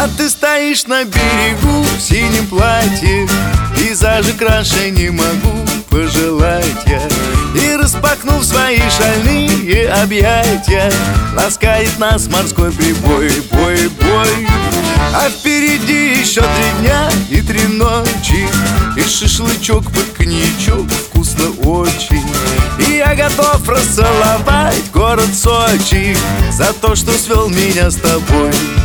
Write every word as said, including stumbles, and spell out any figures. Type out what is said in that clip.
А ты стоишь на берегу в синем платье, пейзажи краше не могу пожелать я. И распахнув свои шальные объятия, ласкает нас морской прибой, бой, бой. А впереди еще три дня и три ночи, и шашлычок под коньячок вкусно очень. И я готов расцеловать город Сочи за то, что свел меня с тобой.